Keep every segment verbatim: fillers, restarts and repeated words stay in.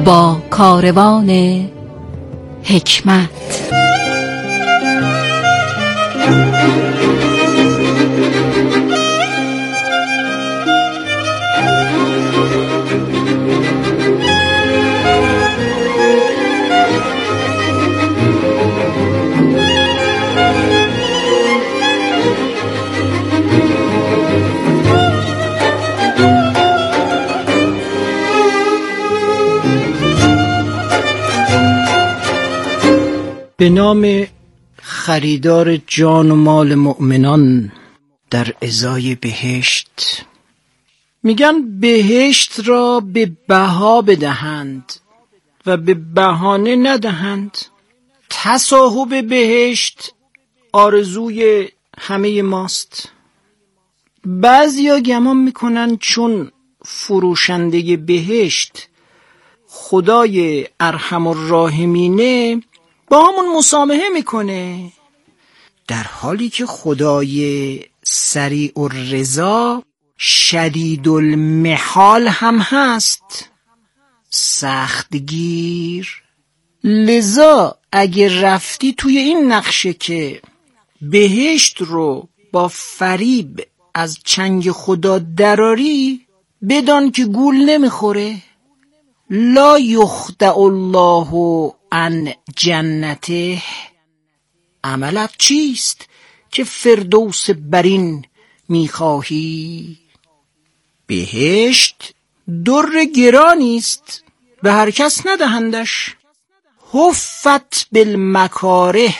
با کاروان حکمت. به نام خریدار جان و مال مؤمنان در ازای بهشت. میگن بهشت را به بها بدهند و به بهانه ندهند. تصاحب بهشت آرزوی همه ماست. بعضیا گمان میکنن چون فروشنده بهشت خدای ارحم الراحمینه با همون مسامحه میکنه، در حالی که خدای سریع الرضا شدید المحال هم هست، سختگیر. لذا اگه رفتی توی این نقشه که بهشت رو با فریب از چنگ خدا دراری، بدان که گول نمیخوره. لا یخدع الله عن جنته. عملت چیست که فردوس برین میخواهی؟ بهشت در گرانیست، به هر کس ندهندش. حفت بالمکاره.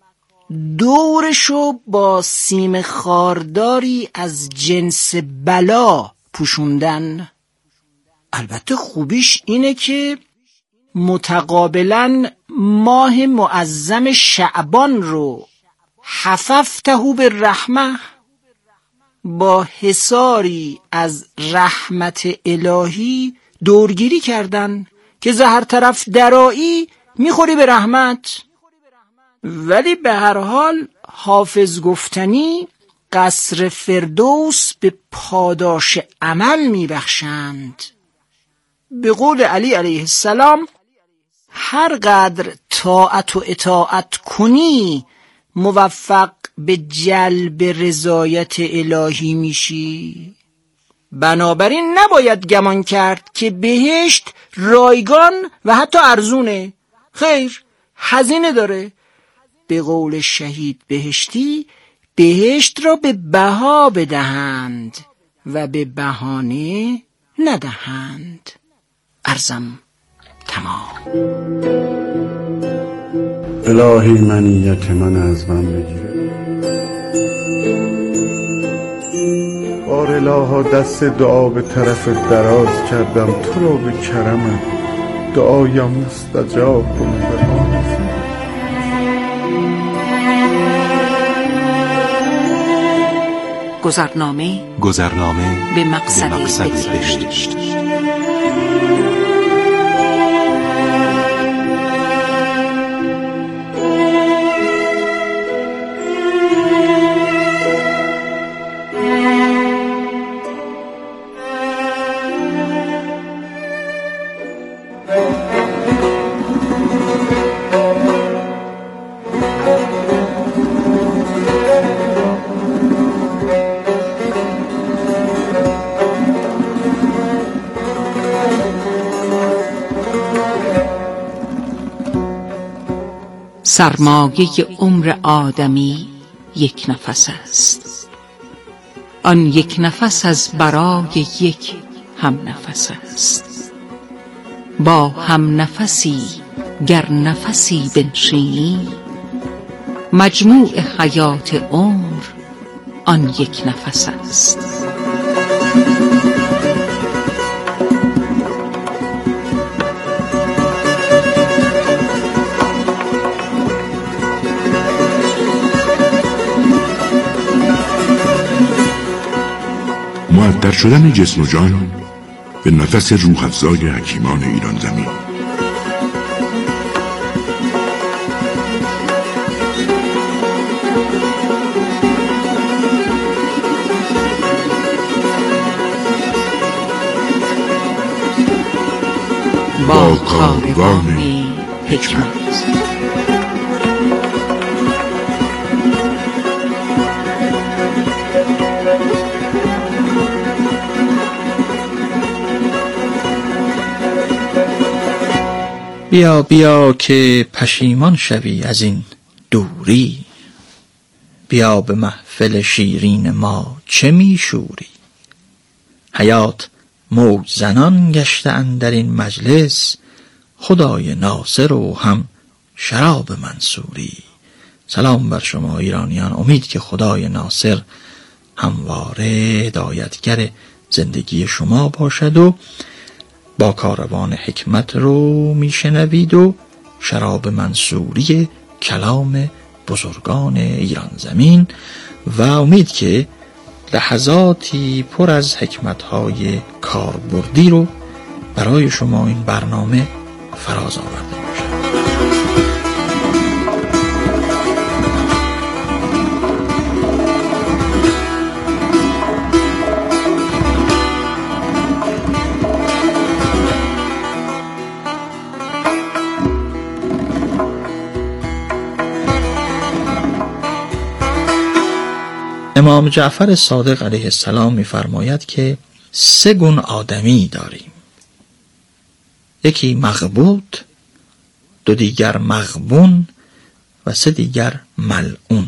دورشو با سیم خارداری از جنس بلا پوشوندن. البته خوبیش اینه که متقابلا ماه معظم شعبان رو حففته بالرحمه، با حصاری از رحمت الهی دورگیری کردن که زهر طرف درایی میخوری به رحمت. ولی به هر حال حافظ گفتنی قصر فردوس به پاداش عمل میبخشند. به قول علی علیه السلام هر قدر طاعت و اطاعت کنی موفق به جلب رضایت الهی میشی. بنابراین نباید گمان کرد که بهشت رایگان و حتی ارزونه. خیر، هزینه داره. به قول شهید بهشتی بهشت را به بها بدهند و به بهانه ندهند. عرضم تمام. الهی منیت من از من بگیره. بار الها دست دعا به طرف دراز کردم، تو را به کرمت دعایم مستجاب کن به ما. گذرنامه گذرنامه به مقصد, به مقصد بهشت. بهشت. سرمایه عمر آدمی یک نفس است، آن یک نفس از برای یک هم نفس است. با هم نفسی گر نفسی بنشینی، مجموع حیات عمر آن یک نفس است. معطر شدن جسم و جان به نفس روح افزای حکیمان ایران زمین. با کاروان حکمت. بیا بیا که پشیمان شوی از این دوری، بیا به محفل شیرین ما چه می شوری. حیات موج زنان گشته اندر این مجلس، خدای ناصر و هم شراب منصوری. سلام بر شما ایرانیان، امید که خدای ناصر همواره هدایتگر زندگی شما باشد و با کاروان حکمت رو میشنوید و شراب منصوری کلام بزرگان ایران زمین، و امید که لحظاتی پر از حکمت‌های کاربردی رو برای شما این برنامه فراز آورده باشد. امام جعفر صادق علیه السلام می‌فرماید که سه گون آدمی داریم، یکی مغبوط، دو دیگر مغبون و سه دیگر ملعون.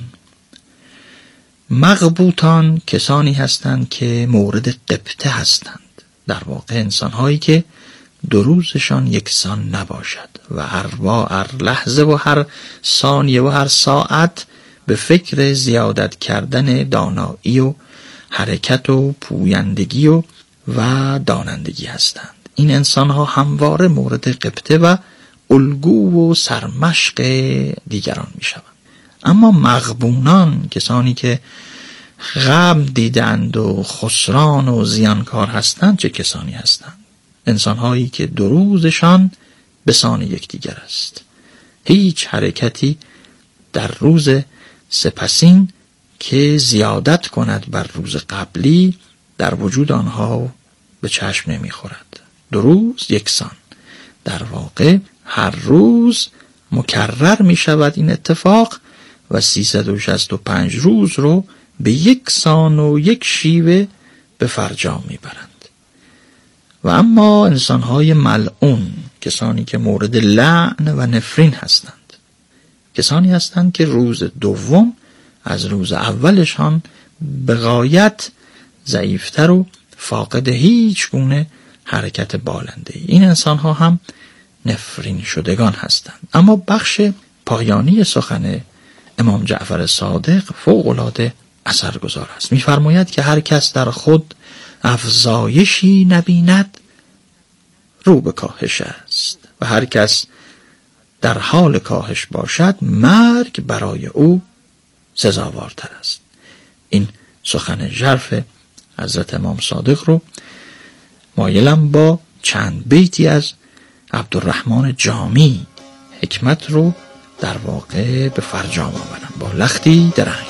مغبوطان کسانی هستند که مورد غبطه هستند، در واقع انسان‌هایی که دو روزشان یکسان نباشد و هر با هر لحظه و هر ثانیه و هر ساعت به فکر زیادت کردن دانایی و حرکت و پویندگی و و دانندگی هستند. این انسان‌ها همواره مورد غبطه و الگو و سرمشق دیگران می‌شوند. اما مغبونان، کسانی که غم دیدند و خسران و زیانکار هستند، چه کسانی هستند؟ انسان‌هایی که دو روزشان به سان یکدیگر است. هیچ حرکتی در روز سپسین که زیادت کند بر روز قبلی در وجود آنها به چشم نمیخورد. دو روز یکسان، در واقع هر روز مکرر می شود این اتفاق و سیصد و شصت و پنج روز رو به یک سان و یک شیوه به فرجام می برند. و اما انسانهای ملعون، کسانی که مورد لعن و نفرین هستند، کسانی هستند که روز دوم از روز اولشان به غایت ضعیفتر و فاقد هیچ گونه حرکت بالنده. این انسان ها هم نفرین شدگان هستند. اما بخش پایانی سخن امام جعفر صادق فوق العاده اثرگذار است. می‌فرماید که هر کس در خود افزایشی نبیند رو به کاهش است و هر کس در حال کاهش باشد مرگ برای او سزاوارتر است. این سخن ژرف حضرت امام صادق رو مایلم با چند بیتی از عبدالرحمن جامی حکمت رو در واقع به فرجام آورم با لختی درنگ.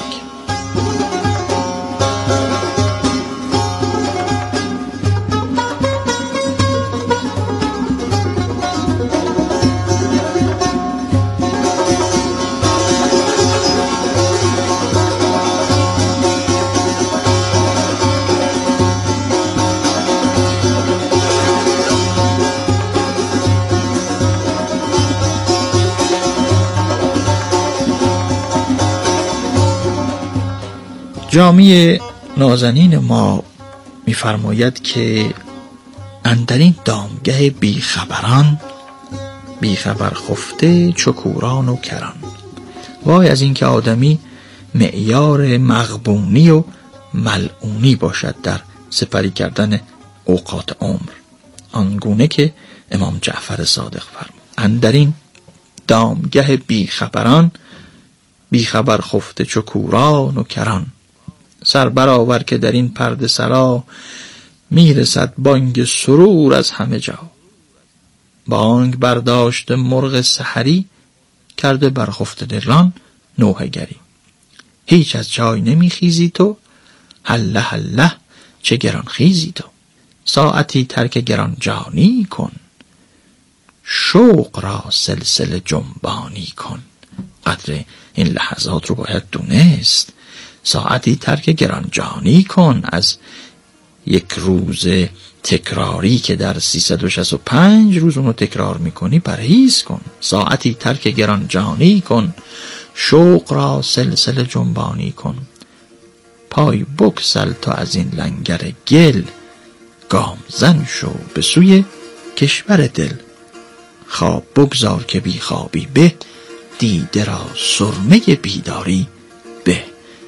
جامی نازنین ما می‌فرماید که اندرین دامگه بیخبران، بیخبر خفته چکوران و کران. وای از این که آدمی معیار مغبونی و ملعونی باشد در سپری کردن اوقات عمر، آنگونه که امام جعفر صادق فرمود اندرین دامگه بیخبران، بیخبر خفته چکوران و کران. سر برآور که در این پرده سرا، میرسد بانگ سرور از همه جا. بانگ برداشت مرغ سحری، کرده بر خفته دلان نوحه گری. هیچ از جای نمیخیزی تو، هله هله چه گران خیزی تو. ساعتی ترک گران جانی کن، شوق را سلسله جنبانی کن. قدر این لحظات رو باید دونست. ساعتی ترک گرانجانی کن. از یک روز تکراری که در سیصد و شصت و پنج روز اونو تکرار میکنی پرهیز کن. ساعتی ترک گرانجانی کن. شوق را سلسله جنبانی کن. پای بگسل تا از این لنگر گل. گام زن شو به سوی کشور دل. خواب بگذار که بی خوابی به. دیده را سرمه بیداری به.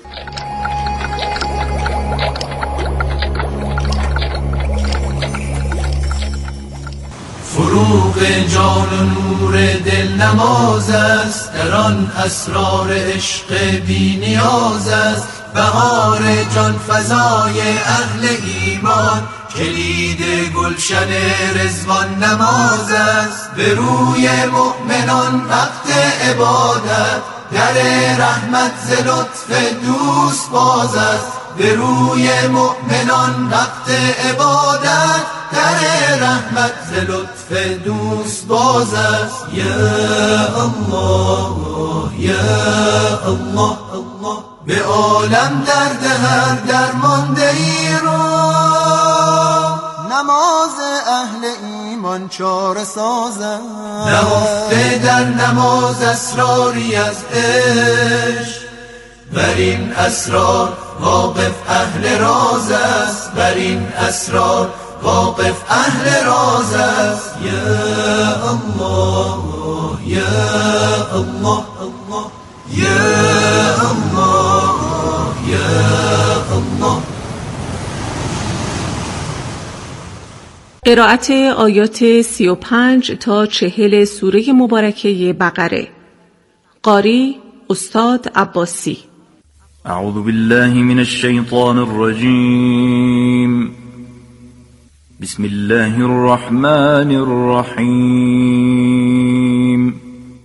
فروغ جان و نور دل نماز است، در آن اسرار عشق بی نیاز است. بهار جان فزای اهل ایمان، کلید گلشن رضوان نماز است. به روی مؤمنان وقت عبادت، در رحمت ز لطف دوست باز است. به روی مؤمنان وقت عبادت، در رحمت ز لطف دوست باز است. یا الله یا الله الله، به عالم درد هر درمانده ای رو نماز اهل ایمان چاره سازد. نهفته در نماز اسراری از عشق، بر این اسرار واقف اهل راز است. بر این اسرار واقف اهل راز است. یا الله یا الله الله، یا الله یا الله. قرائت آیات سی و پنج تا چهل سوره مبارکه بقره. قاری استاد عباسی. اعوذ بالله من الشیطان الرجیم. بسم الله الرحمن الرحیم.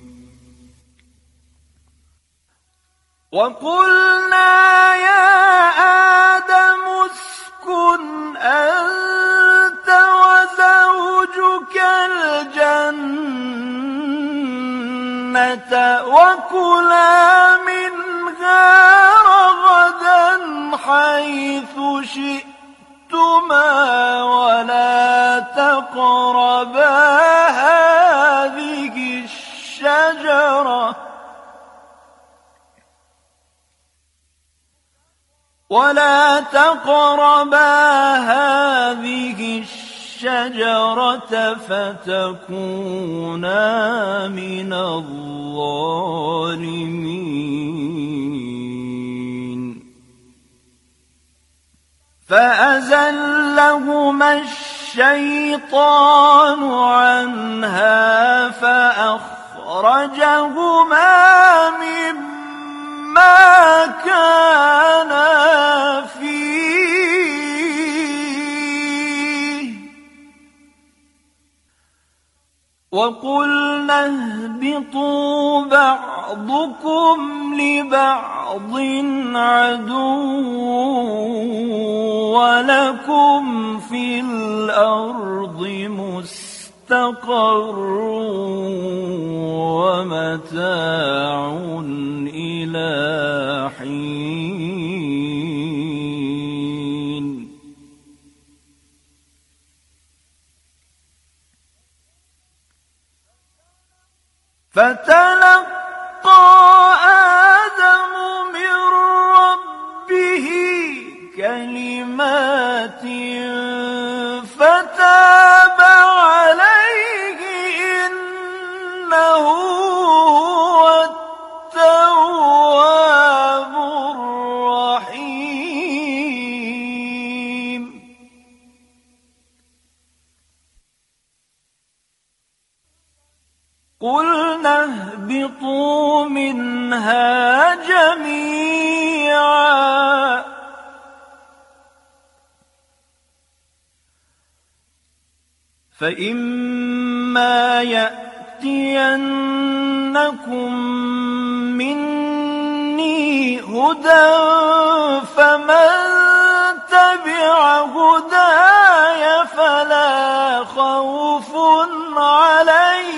وقلنا يا آدم اسكن أنت وزوجك الجنة وكلا منها رغدا حيث شئتما ولا تقربا هذه الشجرة ولا تقربا هذه الشجرة فتكونا من الظالمين. فأزلهما الشيطان عنها فأخرجهما مما كانا فيه وقلنا اهبطوا بعضكم لبعض عدو ولكم في الأرض مستقر ومتاع إلى حين. فتلقى آدم من ربه كلمات فتاب عليه إنه هو التواب الرحيم. قلنا اهبطوا منها جميعا فإما يأتينكم مني هدى فمن تبع هداي فلا خوف عليهم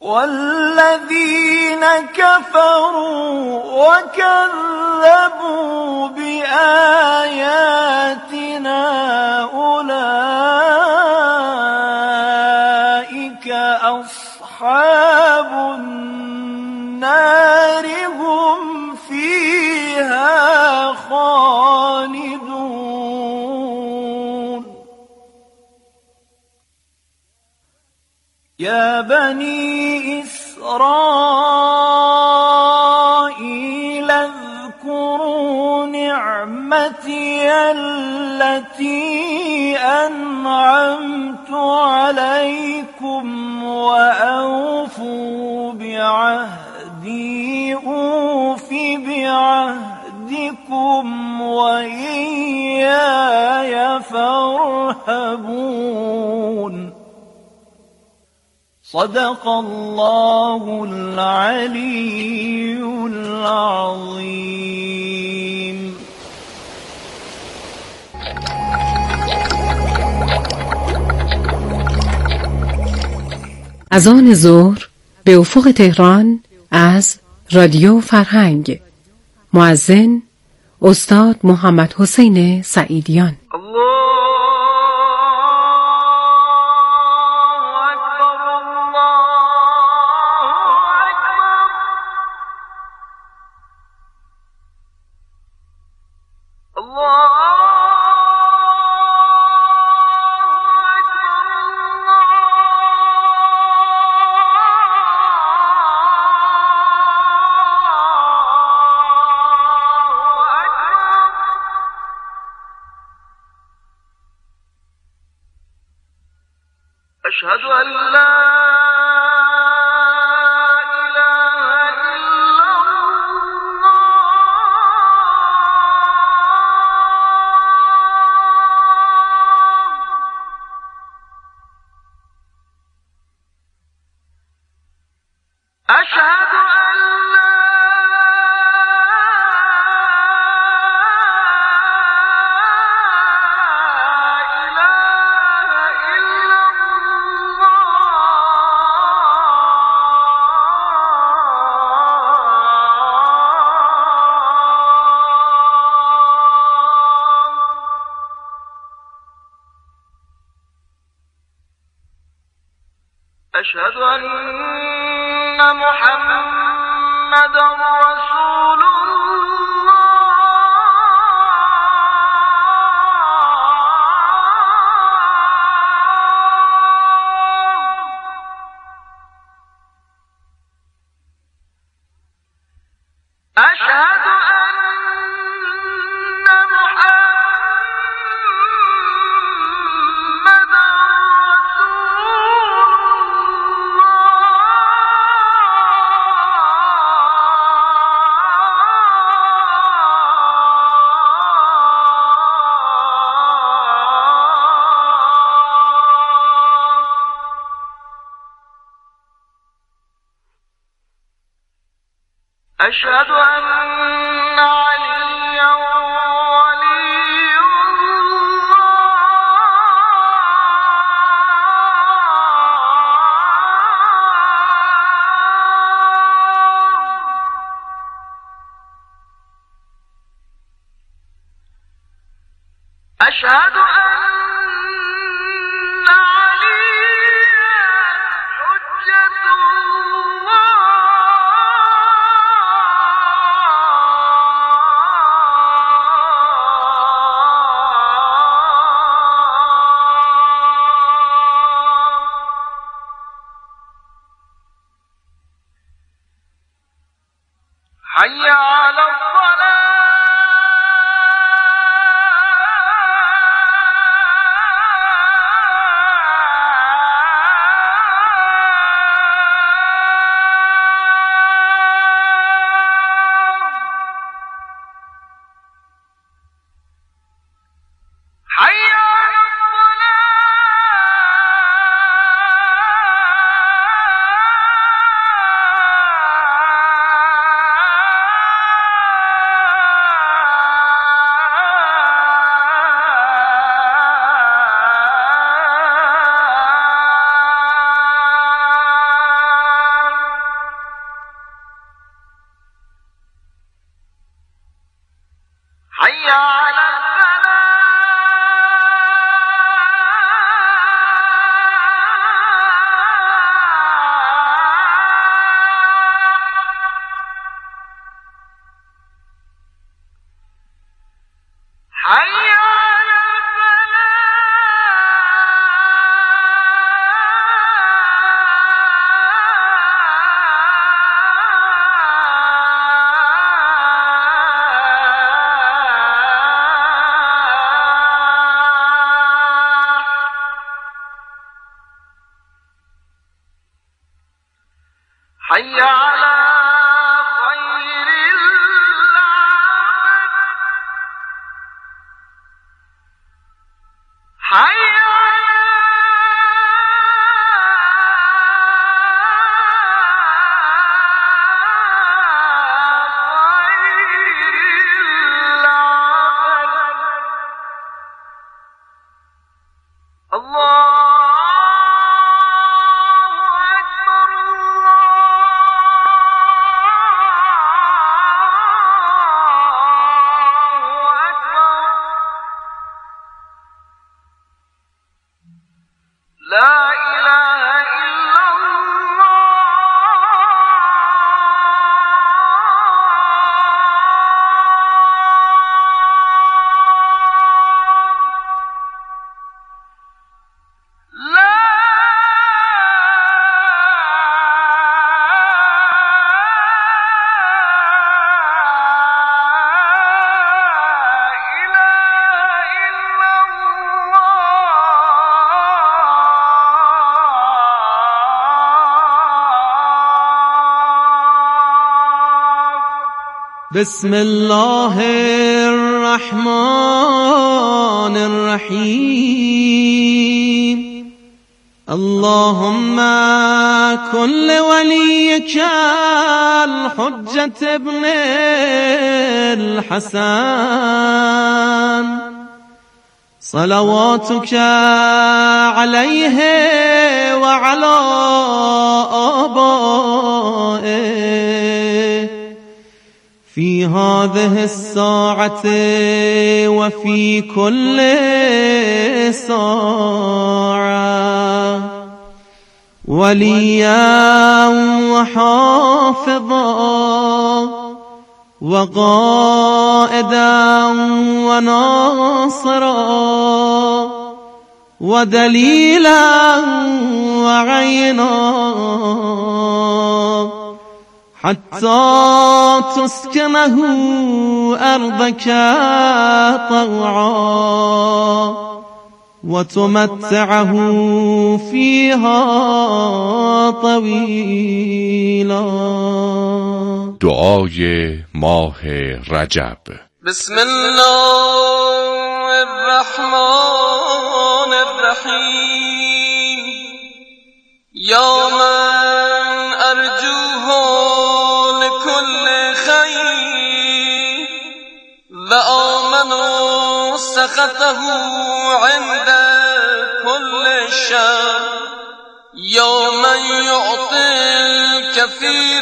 والذين كفروا وكذبوا بآياتنا أولئك أصحاب النار هم فيها خالدون. يا بني إسرائيل اذكروا نعمتي التي أنعمت عليكم وأوفوا بعهدي أوف بعهدكم وإياي فارهبون. صدق الله العلي العظيم. اذان ظهر به افق تهران از رادیو فرهنگ. مؤذن استاد محمد حسین سعیدیان. أشهد أن لا إله إلا الله. أشهد أن لا أشهد أن محمدا رسول الله. أشهد أشهد أن عليا ولي الله. أشهد أن حي على الصلاة. بسم الله الرحمن الرحيم اللهم كن لوليك الحجة ابن الحسن صلواتك عليه وعلى آبائه في هذه الساعة وفي كل ساعة وليا وحافظا وقائدا وناصرا ودليلا وعينا حتى تسكنه أرضك طوعا وتمتعه فيها طويلا. دعای ماه رجب. بسم الله الرحمن الرحیم. یا من ارجوه لكل خیر و آمنوا سخطه عند كل شر. یا من یعطی الكثير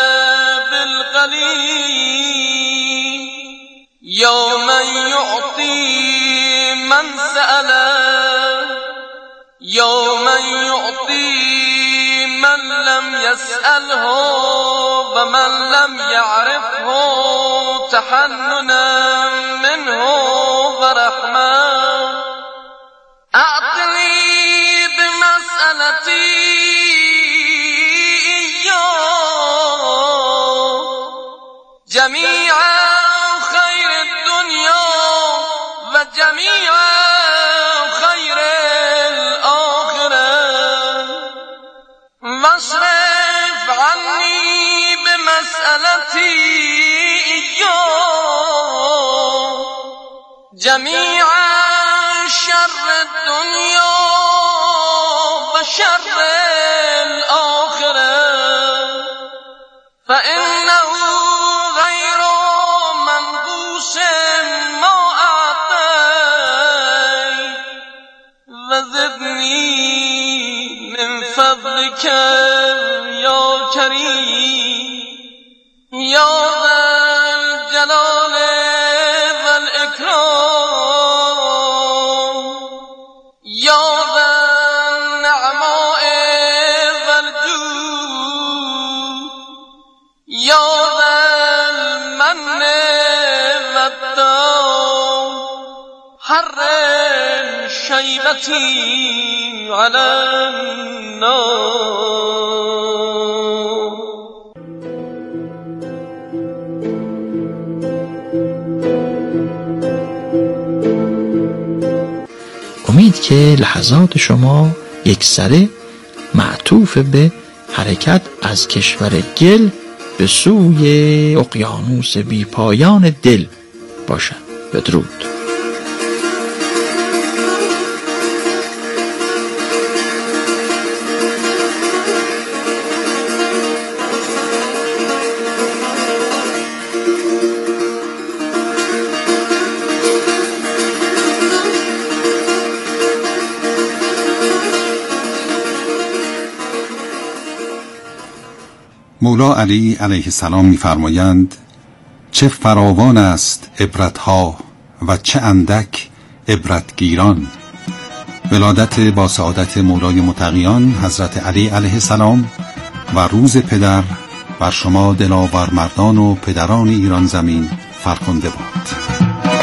بالقلیل. یا من یعطی من سأله. یا من یعطی من لم يسأله ومن لم يعرفه تحننا منه ورحمة. أعطني بمسألتي إياه جميع خير الدنيا وجميع خير الآخرة واصرف عني بمسألتي إياه جميع شر الدنيا وشر الآخرة فإنه غير منقوص ما أعطيت وزدني من فضلك يا كريم يا ذا الجلال والإكرام يا ذا النعماء والجود يا ذا المن والدام. حرم شيبتي على النار. امید که لحظات شما یکسره معطوف به حرکت از کشور گل به سوی اقیانوس بی پایان دل باشد. بدرود. مولا علی علیه السلام می‌فرمایند چه فراوان است عبرتها و چه اندک عبرتگیران. ولادت با سعادت مولای متقیان حضرت علی علیه السلام و روز پدر بر شما دلاور مردان و پدران ایران زمین فرخنده باد.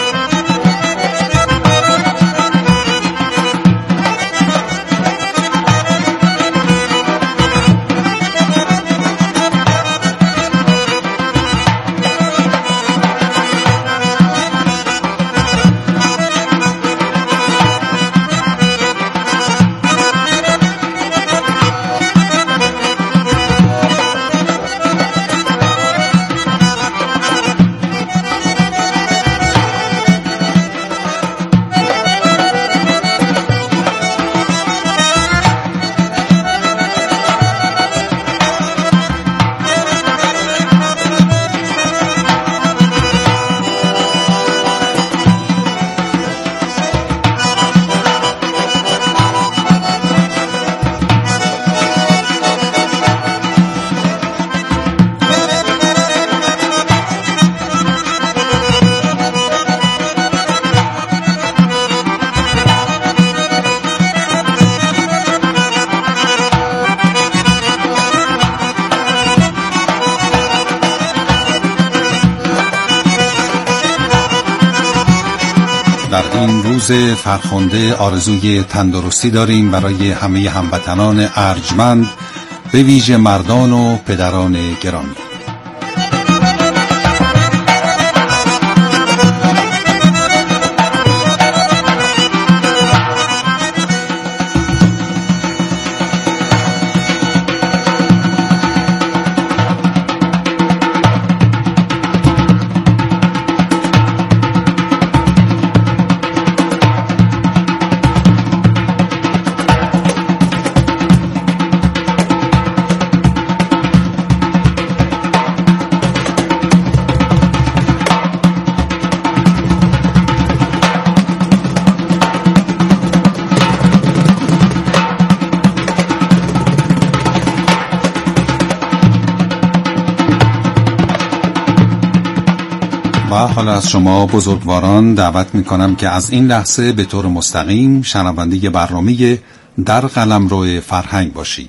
در این روز فرخنده آرزوی تندرستی داریم برای همه هموطنان ارجمند، به ویژه مردان و پدران گرامی. و حالا از شما بزرگواران دعوت می کنم که از این لحظه به طور مستقیم شنونده برنامه در قلمرو فرهنگ باشید.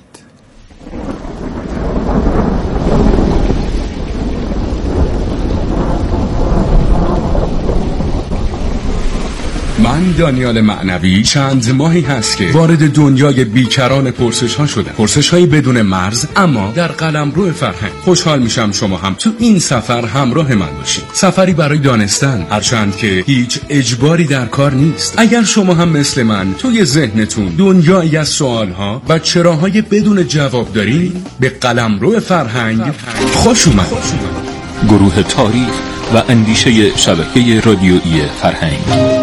من دانیال معنوی چند ماهی هست که وارد دنیای بیکران پرسش ها شدم، پرسش های بدون مرز اما در قلمرو فرهنگ. خوشحال میشم شما هم تو این سفر همراه من باشید، سفری برای دانستن، هرچند که هیچ اجباری در کار نیست. اگر شما هم مثل من توی ذهنتون دنیایی از سوال ها و چراهای بدون جواب دارین، به قلمرو فرهنگ خوش اومد. گروه تاریخ و اندیشه شبکه رادیویی فرهنگ.